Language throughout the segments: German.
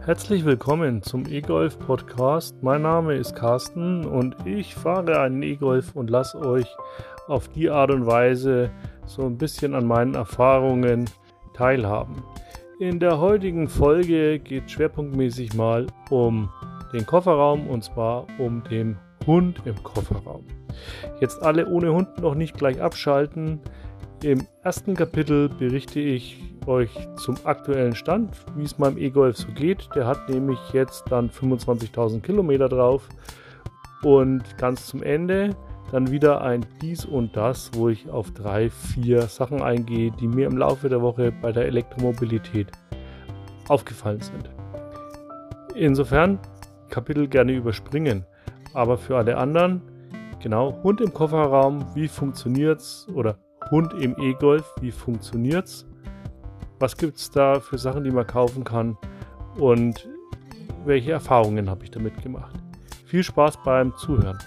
Herzlich willkommen zum E-Golf Podcast. Mein Name ist Carsten und ich fahre einen E-Golf und lasse euch auf die Art und Weise so ein bisschen an meinen Erfahrungen teilhaben. In der heutigen Folge geht es schwerpunktmäßig mal um den Kofferraum und zwar um den Hund im Kofferraum. Jetzt alle ohne Hund noch nicht gleich abschalten. Im ersten Kapitel berichte ich euch zum aktuellen Stand, wie es meinem E-Golf so geht. Der hat nämlich jetzt dann 25.000 Kilometer drauf. Und ganz zum Ende dann wieder ein Dies und Das, wo ich auf 3-4 Sachen eingehe, die mir im Laufe der Woche bei der Elektromobilität aufgefallen sind. Insofern Kapitel gerne überspringen. Aber für alle anderen, genau, Hund im Kofferraum, wie funktioniert's? Oder Hund im E-Golf, wie funktioniert's? Was gibt es da für Sachen, die man kaufen kann? Und welche Erfahrungen habe ich damit gemacht? Viel Spaß beim Zuhören.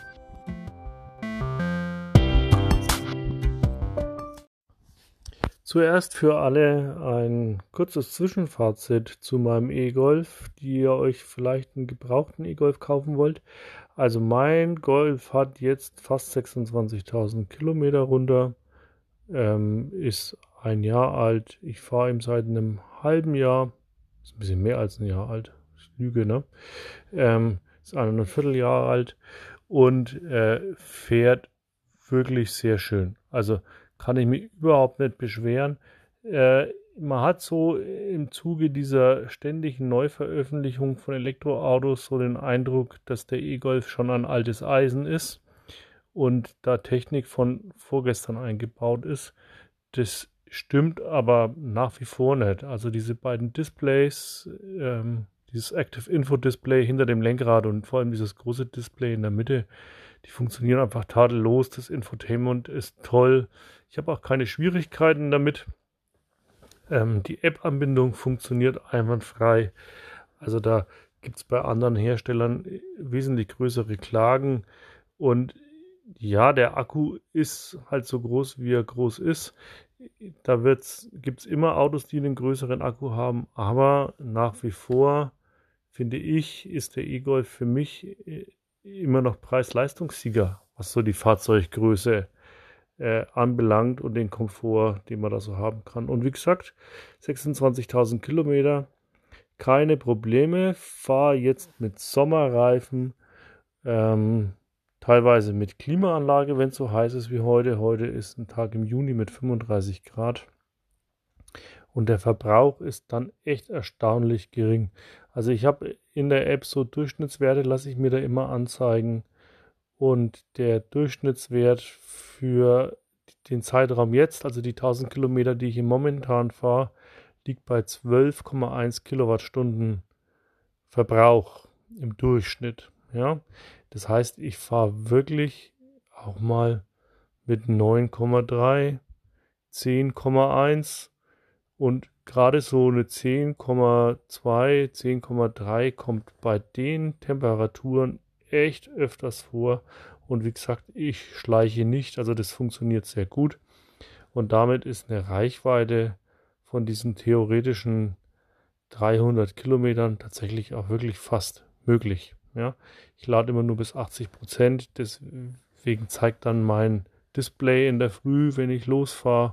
Zuerst für alle ein kurzes Zwischenfazit zu meinem E-Golf, die ihr euch vielleicht einen gebrauchten E-Golf kaufen wollt. Also mein Golf hat jetzt fast 26.000 Kilometer runter. Ist ein Jahr alt. Ich fahre ihm seit einem halben Jahr. Ist ein bisschen mehr als ein Jahr alt. Ich lüge, ne? Ist 1,25 Jahre alt und fährt wirklich sehr schön. Also kann ich mich überhaupt nicht beschweren. Man hat so im Zuge dieser ständigen Neuveröffentlichung von Elektroautos so den Eindruck, dass der E-Golf schon ein altes Eisen ist und da Technik von vorgestern eingebaut ist. Das stimmt aber nach wie vor nicht. Also diese beiden Displays, dieses Active Info Display hinter dem Lenkrad und vor allem dieses große Display in der Mitte, die funktionieren einfach tadellos. Das Infotainment ist toll. Ich habe auch keine Schwierigkeiten damit. Die App-Anbindung funktioniert einwandfrei. Also da gibt es bei anderen Herstellern wesentlich größere Klagen. Und ja, der Akku ist halt so groß, wie er groß ist. Da gibt es immer Autos, die einen größeren Akku haben. Aber nach wie vor, finde ich, ist der E-Golf für mich immer noch Preis-Leistungssieger, was so die Fahrzeuggröße anbelangt und den Komfort, den man da so haben kann. Und wie gesagt, 26.000 Kilometer, keine Probleme. Fahre jetzt mit Sommerreifen, teilweise mit Klimaanlage, wenn es so heiß ist wie heute. Heute ist ein Tag im Juni mit 35 Grad. Und der Verbrauch ist dann echt erstaunlich gering. Also ich habe in der App so Durchschnittswerte, lasse ich mir da immer anzeigen. Und der Durchschnittswert für den Zeitraum jetzt, also die 1000 Kilometer, die ich momentan fahre, liegt bei 12,1 Kilowattstunden Verbrauch im Durchschnitt. Ja, das heißt, ich fahre wirklich auch mal mit 9,3, 10,1 und gerade so eine 10,2, 10,3 kommt bei den Temperaturen echt öfters vor. Und wie gesagt, ich schleiche nicht, also das funktioniert sehr gut. Und damit ist eine Reichweite von diesen theoretischen 300 Kilometern tatsächlich auch wirklich fast möglich. Ja, ich lade immer nur bis 80%, deswegen zeigt dann mein Display in der Früh, wenn ich losfahre,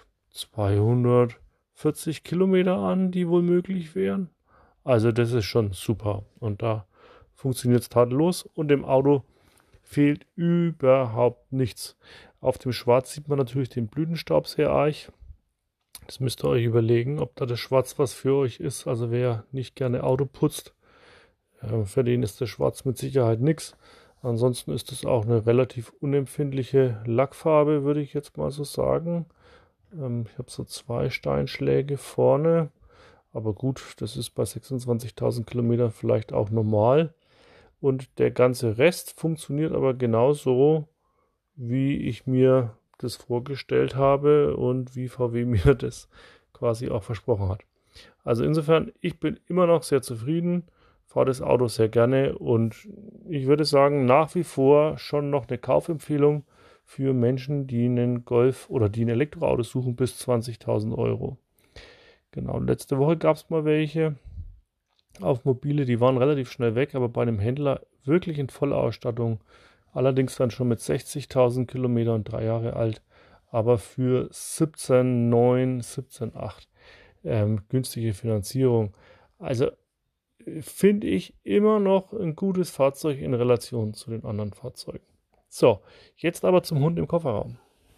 240 Kilometer an, die wohl möglich wären. Also das ist schon super und da funktioniert es tadellos und im Auto fehlt überhaupt nichts. Auf dem Schwarz sieht man natürlich den Blütenstaub sehr arg. Das müsst ihr euch überlegen, ob da das Schwarz was für euch ist. Also wer nicht gerne Auto putzt, für den ist das Schwarz mit Sicherheit nichts. Ansonsten ist es auch eine relativ unempfindliche Lackfarbe, würde ich jetzt mal so sagen. Ich habe so 2 Steinschläge vorne. Aber gut, das ist bei 26.000 Kilometern vielleicht auch normal. Und der ganze Rest funktioniert aber genauso, wie ich mir das vorgestellt habe und wie VW mir das quasi auch versprochen hat. Also insofern, ich bin immer noch sehr zufrieden, fahre das Auto sehr gerne und ich würde sagen, nach wie vor schon noch eine Kaufempfehlung für Menschen, die einen Golf oder die ein Elektroauto suchen bis 20.000 Euro. Genau, letzte Woche gab es mal welche. auf mobile, die waren relativ schnell weg, aber bei einem Händler wirklich in voller Ausstattung, allerdings dann schon mit 60.000 Kilometern, 3 Jahre alt, aber für 17,9, 17,8 günstige Finanzierung. Also finde ich immer noch ein gutes Fahrzeug in Relation zu den anderen Fahrzeugen. So, jetzt aber zum Hund im Kofferraum.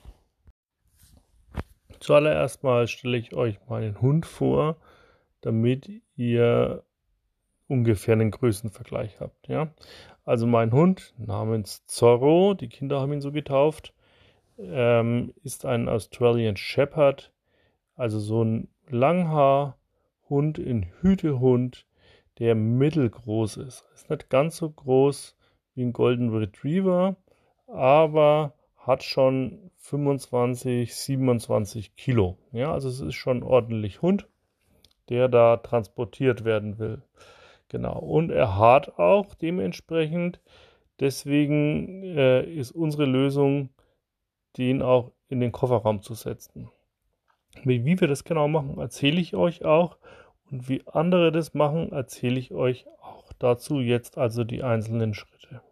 Zuallererst mal stelle ich euch meinen Hund vor, damit ihr ungefähr einen Größenvergleich habt. Ja? Also mein Hund namens Zorro, die Kinder haben ihn so getauft, ist ein Australian Shepherd, also so ein Langhaar-Hund, ein Hütehund, der mittelgroß ist. Ist nicht ganz so groß wie ein Golden Retriever, aber hat schon 25, 27 Kilo. Ja, also es ist schon ordentlich Hund, der da transportiert werden will. Genau. Und er hart auch dementsprechend. Deswegen ist unsere Lösung, den auch in den Kofferraum zu setzen. Wie wir das genau machen, erzähle ich euch auch. Und wie andere das machen, erzähle ich euch auch dazu jetzt also die einzelnen Schritte.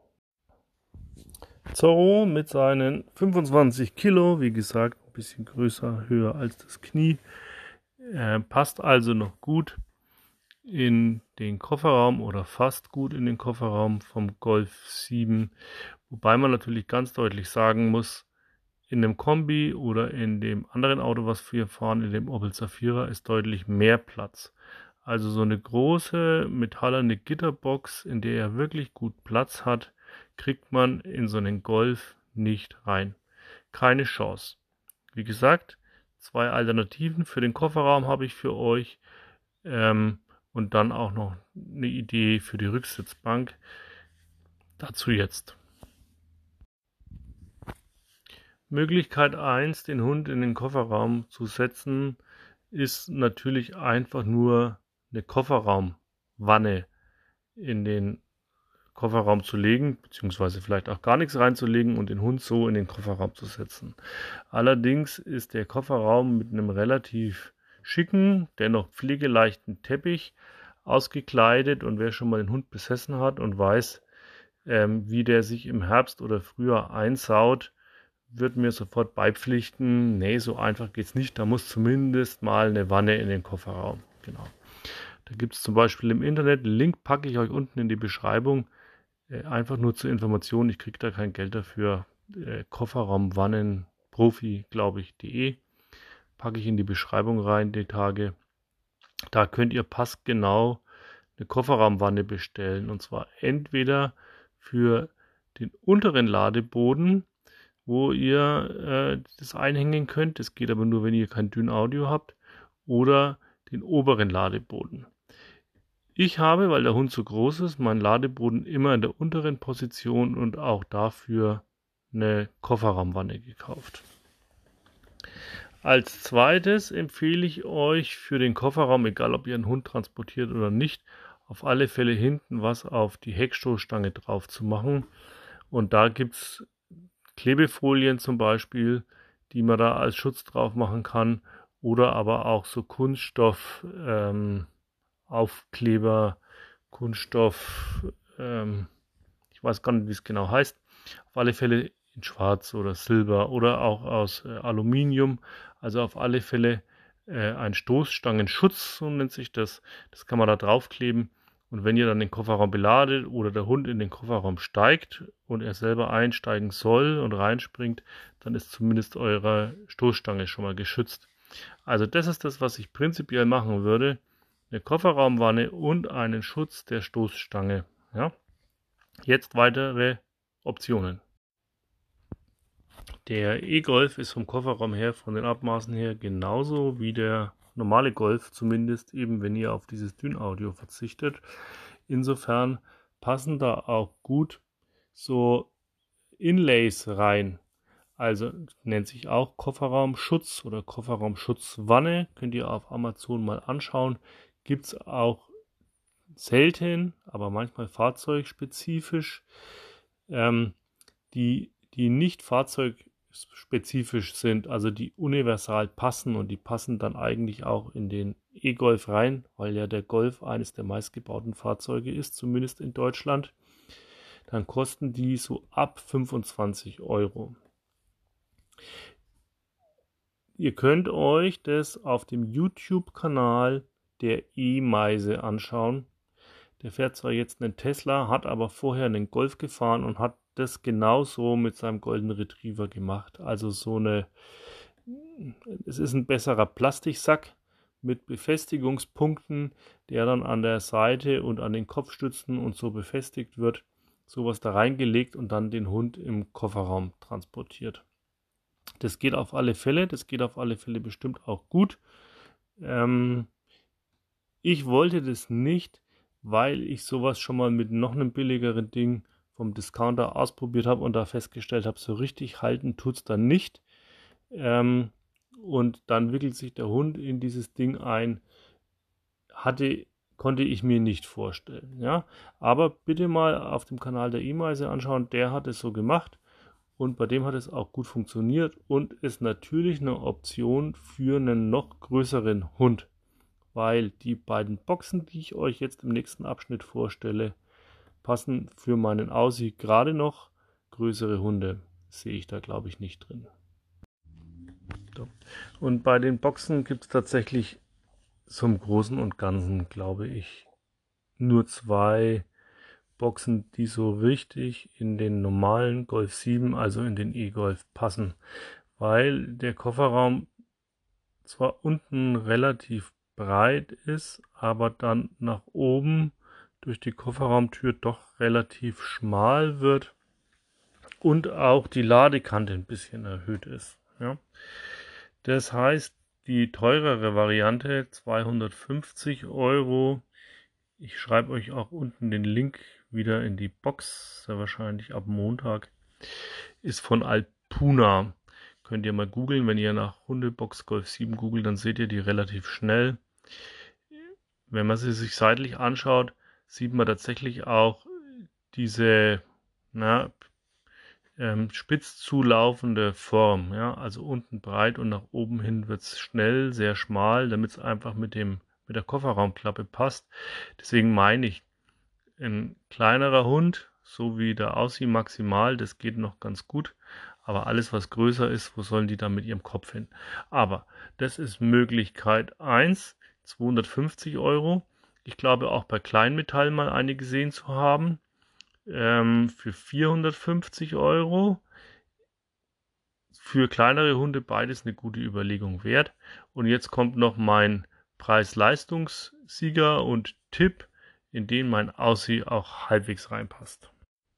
Zorro mit seinen 25 Kilo, wie gesagt, ein bisschen größer, höher als das Knie, passt also noch gut in den Kofferraum oder fast gut in den Kofferraum vom Golf 7, wobei man natürlich ganz deutlich sagen muss, in dem Kombi oder in dem anderen Auto, was wir fahren, in dem Opel Zafira, ist deutlich mehr Platz. Also so eine große metallene Gitterbox, in der er wirklich gut Platz hat, kriegt man in so einen Golf nicht rein. Keine Chance. Wie gesagt, 2 Alternativen für den Kofferraum habe ich für euch. Und dann auch noch eine Idee für die Rücksitzbank. Dazu jetzt. Möglichkeit 1, den Hund in den Kofferraum zu setzen, ist natürlich einfach nur eine Kofferraumwanne in den Kofferraum zu legen, beziehungsweise vielleicht auch gar nichts reinzulegen und den Hund so in den Kofferraum zu setzen. Allerdings ist der Kofferraum mit einem relativ schicken, dennoch pflegeleichten Teppich ausgekleidet, und wer schon mal den Hund besessen hat und weiß, wie der sich im Herbst oder Frühjahr einsaut, wird mir sofort beipflichten, nee, so einfach geht's nicht, da muss zumindest mal eine Wanne in den Kofferraum. Genau. Da gibt es zum Beispiel im Internet, den Link packe ich euch unten in die Beschreibung, einfach nur zur Information, ich kriege da kein Geld dafür, Kofferraumwannenprofi, glaube ich.de, packe ich in die Beschreibung rein, die Tage. Da könnt ihr passgenau eine Kofferraumwanne bestellen, und zwar entweder für den unteren Ladeboden, wo ihr das einhängen könnt, das geht aber nur, wenn ihr kein Dyn-Audio habt, oder den oberen Ladeboden. Ich habe, weil der Hund so groß ist, meinen Ladeboden immer in der unteren Position und auch dafür eine Kofferraumwanne gekauft. Als zweites empfehle ich euch für den Kofferraum, egal ob ihr einen Hund transportiert oder nicht, auf alle Fälle hinten was auf die Heckstoßstange drauf zu machen. Und da gibt es Klebefolien zum Beispiel, die man da als Schutz drauf machen kann, oder aber auch so Kunststoff Aufkleber, Kunststoff, ich weiß gar nicht, wie es genau heißt, auf alle Fälle in Schwarz oder Silber oder auch aus Aluminium, also auf alle Fälle ein Stoßstangenschutz, so nennt sich das. Das kann man da draufkleben, und wenn ihr dann den Kofferraum beladet oder der Hund in den Kofferraum steigt und er selber einsteigen soll und reinspringt, dann ist zumindest eure Stoßstange schon mal geschützt. Also das ist das, was ich prinzipiell machen würde. Eine Kofferraumwanne und einen Schutz der Stoßstange. Ja? Jetzt weitere Optionen. Der E-Golf ist vom Kofferraum her, von den Abmaßen her, genauso wie der normale Golf, zumindest eben, wenn ihr auf dieses Dyn-Audio verzichtet. Insofern passen da auch gut so Inlays rein. Also nennt sich auch Kofferraumschutz oder Kofferraumschutzwanne. Könnt ihr auf Amazon mal anschauen. Gibt es auch selten, aber manchmal fahrzeugspezifisch, die nicht fahrzeugspezifisch sind, also die universal passen, und die passen dann eigentlich auch in den E-Golf rein, weil ja der Golf eines der meistgebauten Fahrzeuge ist, zumindest in Deutschland, dann kosten die so ab 25 Euro. Ihr könnt euch das auf dem YouTube-Kanal der E-Meise anschauen. Der fährt zwar jetzt einen Tesla, hat aber vorher einen Golf gefahren und hat das genauso mit seinem Golden Retriever gemacht. Also es ist ein besserer Plastiksack mit Befestigungspunkten, der dann an der Seite und an den Kopfstützen und so befestigt wird. Sowas da reingelegt und dann den Hund im Kofferraum transportiert. Das geht auf alle Fälle, bestimmt auch gut. Ich wollte das nicht, weil ich sowas schon mal mit noch einem billigeren Ding vom Discounter ausprobiert habe und da festgestellt habe, so richtig halten tut es dann nicht. Und dann wickelt sich der Hund in dieses Ding ein. Konnte ich mir nicht vorstellen. Ja? Aber bitte mal auf dem Kanal der E-Meise anschauen, der hat es so gemacht. Und bei dem hat es auch gut funktioniert und ist natürlich eine Option für einen noch größeren Hund, weil die beiden Boxen, die ich euch jetzt im nächsten Abschnitt vorstelle, passen für meinen Aussie gerade noch. Größere Hunde sehe ich da, glaube ich, nicht drin. Und bei den Boxen gibt es tatsächlich zum Großen und Ganzen, glaube ich, nur 2 Boxen, die so richtig in den normalen Golf 7, also in den E-Golf passen, weil der Kofferraum zwar unten relativ breit ist, aber dann nach oben durch die Kofferraumtür doch relativ schmal wird und auch die Ladekante ein bisschen erhöht ist. Ja. Das heißt, die teurere Variante 250 Euro. Ich schreibe euch auch unten den Link wieder in die Box, sehr wahrscheinlich ab Montag, ist von Alpuna. Könnt ihr mal googeln, wenn ihr nach Hundebox Golf 7 googelt, dann seht ihr die relativ schnell. Wenn man sie sich seitlich anschaut, sieht man tatsächlich auch diese spitz zulaufende Form. Ja? Also unten breit und nach oben hin wird es schnell, sehr schmal, damit es einfach mit der Kofferraumklappe passt. Deswegen meine ich, ein kleinerer Hund, so wie der Aussie maximal, das geht noch ganz gut. Aber alles, was größer ist, wo sollen die da mit ihrem Kopf hin? Aber das ist Möglichkeit 1, 250 Euro. Ich glaube auch bei Kleinmetall mal eine gesehen zu haben. Für 450 Euro. Für kleinere Hunde beides eine gute Überlegung wert. Und jetzt kommt noch mein Preis-Leistungssieger und Tipp, in den mein Aussie auch halbwegs reinpasst.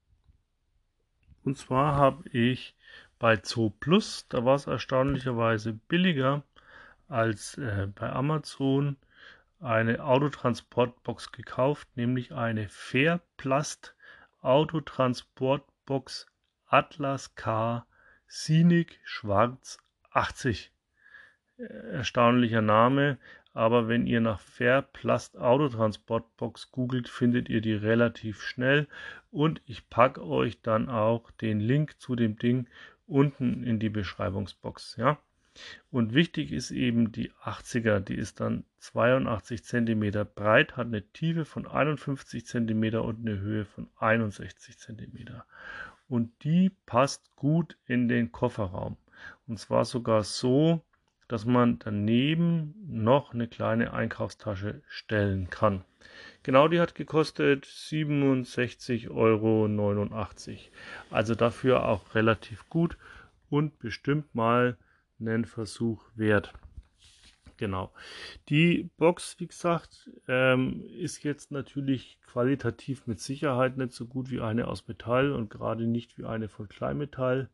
Und zwar habe ich bei Zooplus, da war es erstaunlicherweise billiger als bei Amazon, eine Autotransportbox gekauft, nämlich eine Fairplast Autotransportbox Atlas K Scenic Schwarz 80. Erstaunlicher Name, aber wenn ihr nach Fairplast Autotransportbox googelt, findet ihr die relativ schnell und ich packe euch dann auch den Link zu dem Ding unten in die Beschreibungsbox, ja. Und wichtig ist eben die 80er, die ist dann 82 cm breit, hat eine Tiefe von 51 cm und eine Höhe von 61 cm. Und die passt gut in den Kofferraum. Und zwar sogar so, dass man daneben noch eine kleine Einkaufstasche stellen kann. Genau, die hat gekostet 67,89 Euro. Also dafür auch relativ gut und bestimmt mal einen Versuch wert. Genau. Die Box, wie gesagt, ist jetzt natürlich qualitativ mit Sicherheit nicht so gut wie eine aus Metall und gerade nicht wie eine von Kleinmetall.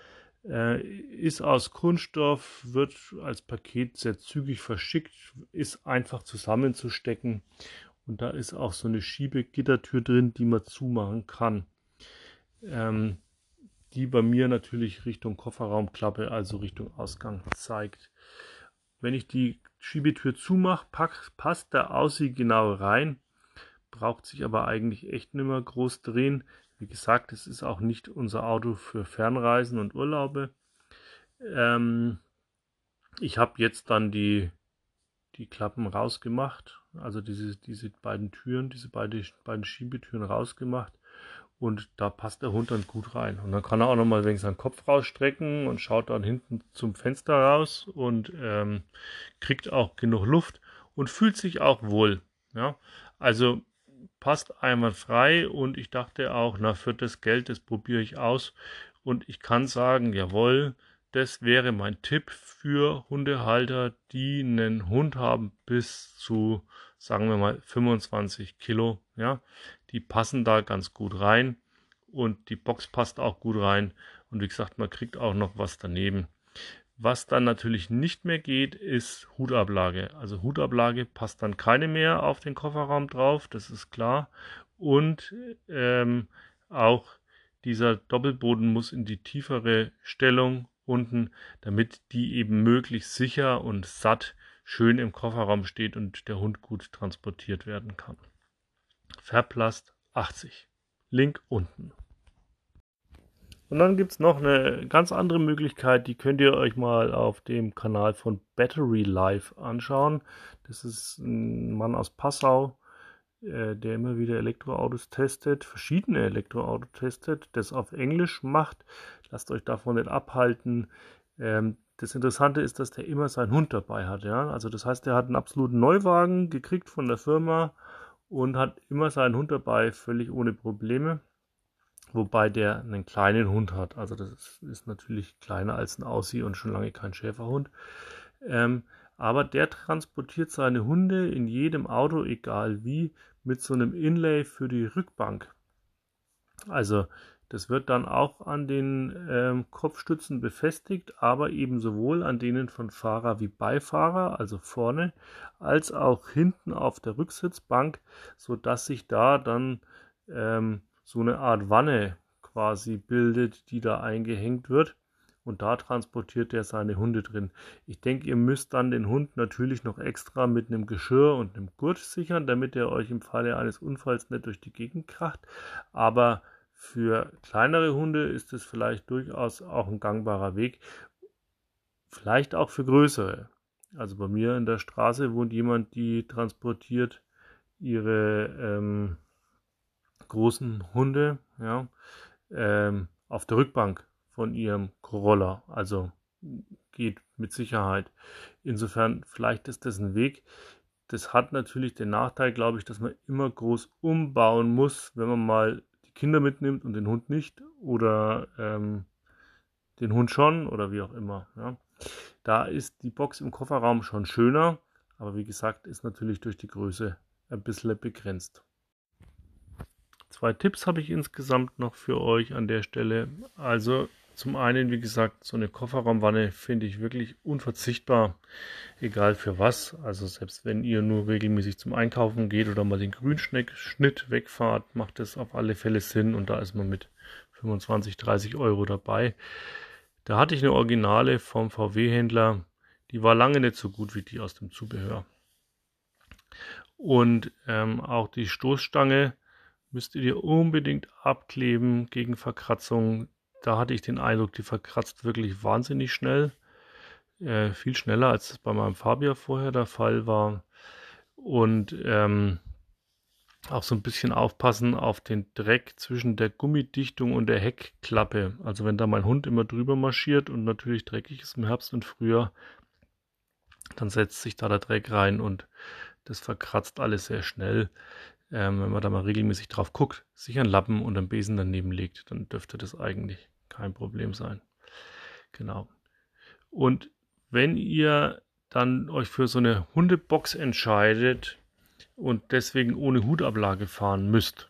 Ist aus Kunststoff, wird als Paket sehr zügig verschickt, ist einfach zusammenzustecken und da ist auch so eine Schiebegittertür drin, die man zumachen kann. Die bei mir natürlich Richtung Kofferraumklappe, also Richtung Ausgang zeigt. Wenn ich die Schiebetür zumache, passt der Aussie genau rein, braucht sich aber eigentlich echt nicht mehr groß drehen. Wie gesagt, es ist auch nicht unser Auto für Fernreisen und Urlaube. Ich habe jetzt dann die die Klappen rausgemacht, also diese beiden Türen, diese beiden Schiebetüren rausgemacht. Und da passt der Hund dann gut rein. Und dann kann er auch noch mal wegen seinen Kopf rausstrecken und schaut dann hinten zum Fenster raus und kriegt auch genug Luft und fühlt sich auch wohl. Ja, also passt einwandfrei und ich dachte auch, na, für das Geld, das probiere ich aus. Und ich kann sagen, jawohl, das wäre mein Tipp für Hundehalter, die einen Hund haben bis zu, sagen wir mal, 25 Kilo. Ja, die passen da ganz gut rein und die Box passt auch gut rein. Und wie gesagt, man kriegt auch noch was daneben. Was dann natürlich nicht mehr geht, ist Hutablage. Also Hutablage passt dann keine mehr auf den Kofferraum drauf, das ist klar. Und auch dieser Doppelboden muss in die tiefere Stellung unten, damit die eben möglichst sicher und satt schön im Kofferraum steht und der Hund gut transportiert werden kann. Verblasst 80. Link unten. Und dann gibt es noch eine ganz andere Möglichkeit, die könnt ihr euch mal auf dem Kanal von Battery Life anschauen. Das ist ein Mann aus Passau, der immer wieder Elektroautos testet, verschiedene Elektroautos testet, das auf Englisch macht. Lasst euch davon nicht abhalten. Das Interessante ist, dass der immer seinen Hund dabei hat. Ja? Also das heißt, er hat einen absoluten Neuwagen gekriegt von der Firma und hat immer seinen Hund dabei, völlig ohne Probleme. Wobei der einen kleinen Hund hat. Also das ist natürlich kleiner als ein Aussie und schon lange kein Schäferhund. Aber der transportiert seine Hunde in jedem Auto, egal wie, mit so einem Inlay für die Rückbank. Also das wird dann auch an den Kopfstützen befestigt, aber eben sowohl an denen von Fahrer wie Beifahrer, also vorne, als auch hinten auf der Rücksitzbank, sodass sich da dann so eine Art Wanne quasi bildet, die da eingehängt wird. Und da transportiert er seine Hunde drin. Ich denke, ihr müsst dann den Hund natürlich noch extra mit einem Geschirr und einem Gurt sichern, damit er euch im Falle eines Unfalls nicht durch die Gegend kracht. Aber für kleinere Hunde ist es vielleicht durchaus auch ein gangbarer Weg. Vielleicht auch für größere. Also bei mir in der Straße wohnt jemand, die transportiert ihre großen Hunde, ja, auf der Rückbank von ihrem Corolla. Also geht mit Sicherheit. Insofern, vielleicht ist das ein Weg. Das hat natürlich den Nachteil, glaube ich, dass man immer groß umbauen muss, wenn man mal die Kinder mitnimmt und den Hund nicht oder den Hund schon oder wie auch immer. Ja. Da ist die Box im Kofferraum schon schöner, aber wie gesagt, ist natürlich durch die Größe ein bisschen begrenzt. 2 Tipps habe ich insgesamt noch für euch an der Stelle. Also zum einen, wie gesagt, so eine Kofferraumwanne finde ich wirklich unverzichtbar, egal für was. Also selbst wenn ihr nur regelmäßig zum Einkaufen geht oder mal den Grünschnitt wegfahrt, macht das auf alle Fälle Sinn und da ist man mit 25, 30 Euro dabei. Da hatte ich eine Originale vom VW-Händler, die war lange nicht so gut wie die aus dem Zubehör. Und auch die Stoßstange müsst ihr unbedingt abkleben gegen Verkratzung. Da hatte ich den Eindruck, die verkratzt wirklich wahnsinnig schnell. Viel schneller, als es bei meinem Fabia vorher der Fall war. Und auch so ein bisschen aufpassen auf den Dreck zwischen der Gummidichtung und der Heckklappe. Also wenn da mein Hund immer drüber marschiert und natürlich dreckig ist im Herbst und Frühjahr, dann setzt sich da der Dreck rein und das verkratzt alles sehr schnell. Wenn man da mal regelmäßig drauf guckt, sich einen Lappen und einen Besen daneben legt, dann dürfte das eigentlich kein Problem sein. Genau. Und wenn ihr dann euch für so eine Hundebox entscheidet und deswegen ohne Hutablage fahren müsst,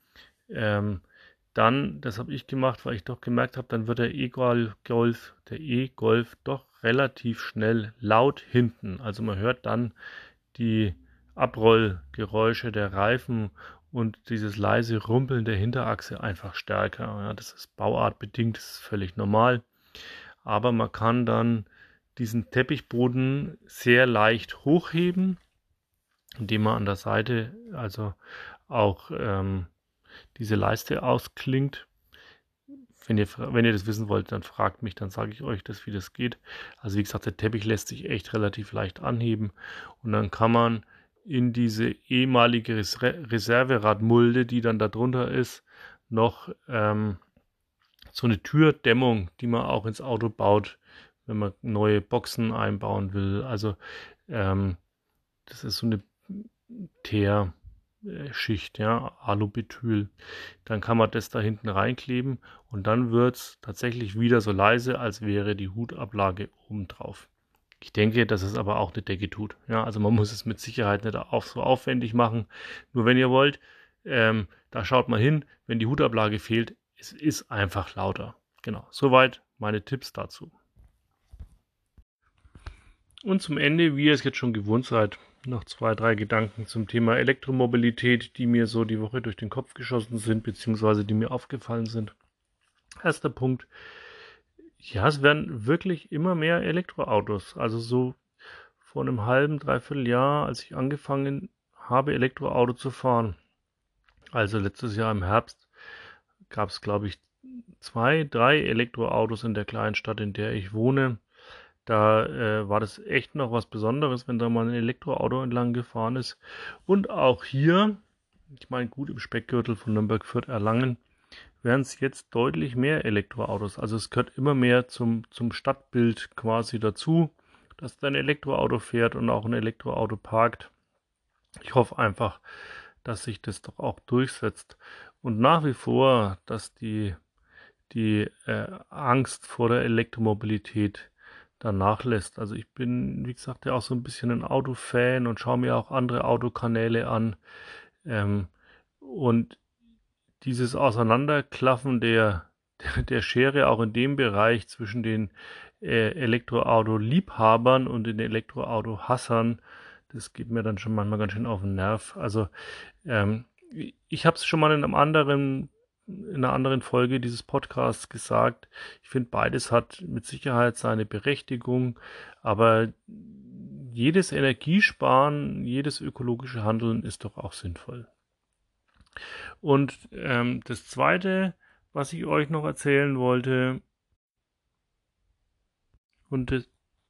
dann, das habe ich gemacht, weil ich doch gemerkt habe, dann wird der E-Golf doch relativ schnell laut hinten. Also man hört dann die Abrollgeräusche der Reifen und dieses leise Rumpeln der Hinterachse einfach stärker. Ja, das ist bauartbedingt, das ist völlig normal. Aber man kann dann diesen Teppichboden sehr leicht hochheben, indem man an der Seite also auch diese Leiste ausklingt. Wenn ihr das wissen wollt, dann fragt mich, dann sage ich euch das, wie das geht. Also wie gesagt, der Teppich lässt sich echt relativ leicht anheben und dann kann man in diese ehemalige Reserveradmulde, die dann da drunter ist, noch so eine Türdämmung, die man auch ins Auto baut, wenn man neue Boxen einbauen will. Also das ist so eine Teerschicht, ja, Alubetyl. Dann kann man das da hinten reinkleben und dann wird es tatsächlich wieder so leise, als wäre die Hutablage oben drauf. Ich denke, dass es aber auch eine Decke tut. Ja, also man muss es mit Sicherheit nicht auch so aufwendig machen. Nur wenn ihr wollt, da schaut mal hin, wenn die Hutablage fehlt, es ist einfach lauter. Genau, soweit meine Tipps dazu. Und zum Ende, wie ihr es jetzt schon gewohnt seid, noch 2, 3 Gedanken zum Thema Elektromobilität, die mir so die Woche durch den Kopf geschossen sind, beziehungsweise die mir aufgefallen sind. Erster Punkt. Ja, es werden wirklich immer mehr Elektroautos. Also so vor einem halben, dreiviertel Jahr, als ich angefangen habe, Elektroauto zu fahren. Also letztes Jahr im Herbst gab es, glaube ich, 2, 3 Elektroautos in der kleinen Stadt, in der ich wohne. Da war das echt noch was Besonderes, wenn da mal ein Elektroauto entlang gefahren ist. Und auch hier, ich meine, gut im Speckgürtel von Nürnberg, Fürth, Erlangen, werden es jetzt deutlich mehr Elektroautos. Also es gehört immer mehr zum Stadtbild quasi dazu, dass da ein Elektroauto fährt und auch ein Elektroauto parkt. Ich hoffe einfach, dass sich das doch auch durchsetzt. Und nach wie vor, dass die Angst vor der Elektromobilität dann nachlässt. Also ich bin, wie gesagt, ja auch so ein bisschen ein Autofan und schaue mir auch andere Autokanäle an. Und dieses Auseinanderklaffen der Schere auch in dem Bereich zwischen den Elektroauto-Liebhabern und den Elektroauto-Hassern, das geht mir dann schon manchmal ganz schön auf den Nerv. Also ich habe es schon mal in einer anderen Folge dieses Podcasts gesagt. Ich finde, beides hat mit Sicherheit seine Berechtigung, aber jedes Energiesparen, jedes ökologische Handeln ist doch auch sinnvoll. Und das Zweite, was ich euch noch erzählen wollte, und das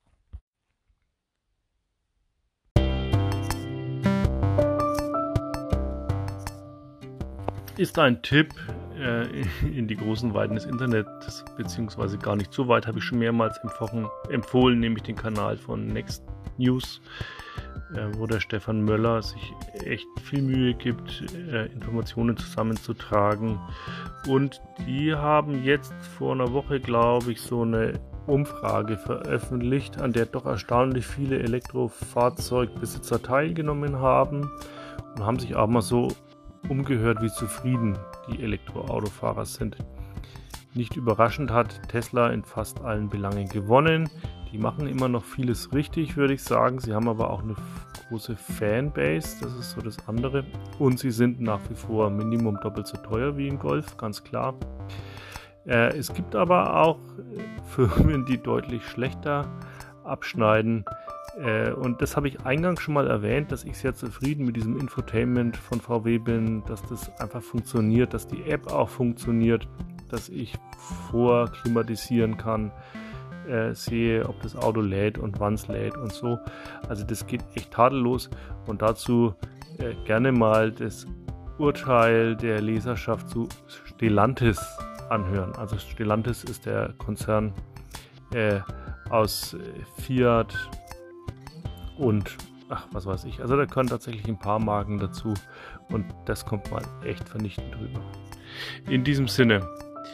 ist ein Tipp in die großen Weiten des Internets, beziehungsweise gar nicht so weit, habe ich schon mehrmals empfohlen, nämlich den Kanal von Next News, wo der Stefan Möller sich echt viel Mühe gibt, Informationen zusammenzutragen. Und die haben jetzt vor einer Woche, glaube ich, so eine Umfrage veröffentlicht, an der doch erstaunlich viele Elektrofahrzeugbesitzer teilgenommen haben und haben sich auch mal so umgehört, wie zufrieden die Elektroautofahrer sind. Nicht überraschend hat Tesla in fast allen Belangen gewonnen. Die machen immer noch vieles richtig, würde ich sagen. Sie haben aber auch eine große Fanbase, das ist so das andere. Und sie sind nach wie vor Minimum doppelt so teuer wie ein Golf, ganz klar. Es gibt aber auch Firmen, die deutlich schlechter abschneiden. Und das habe ich eingangs schon mal erwähnt, dass ich sehr zufrieden mit diesem Infotainment von VW bin, dass das einfach funktioniert, dass die App auch funktioniert, dass ich vorklimatisieren kann, sehe, ob das Auto lädt und wann es lädt und so. Also das geht echt tadellos und dazu gerne mal das Urteil der Leserschaft zu Stellantis anhören. Also Stellantis ist der Konzern aus Fiat und was weiß ich. Also da können tatsächlich ein paar Marken dazu und das kommt mal echt vernichtend drüber. In diesem Sinne,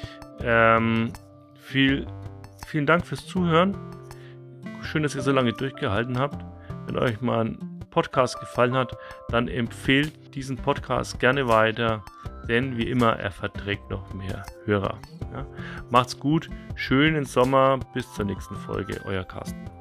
vielen Dank fürs Zuhören. Schön, dass ihr so lange durchgehalten habt. Wenn euch mein Podcast gefallen hat, dann empfehlt diesen Podcast gerne weiter, denn wie immer, er verträgt noch mehr Hörer. Ja? Macht's gut, schönen Sommer, bis zur nächsten Folge, euer Carsten.